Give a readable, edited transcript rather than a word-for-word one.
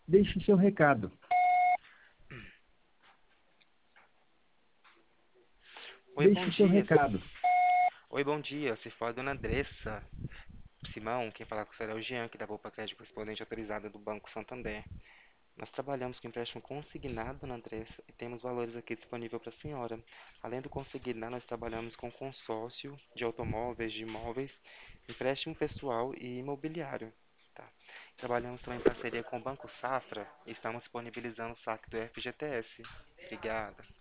Deixe seu recado. Oi, bom Deixe seu dia. recado. Oi, bom dia. Se for a dona Andressa Simão, quem falar com você é o Jean, que da Poupa Crédito Correspondente Autorizada do Banco Santander. Nós trabalhamos com empréstimo consignado, dona Andressa, e temos valores aqui disponível para a senhora. Além do consignado, nós trabalhamos com consórcio de automóveis, de imóveis, empréstimo pessoal e imobiliário. Tá? Trabalhamos também em parceria com o Banco Safra e estamos disponibilizando o saque do FGTS. Obrigada.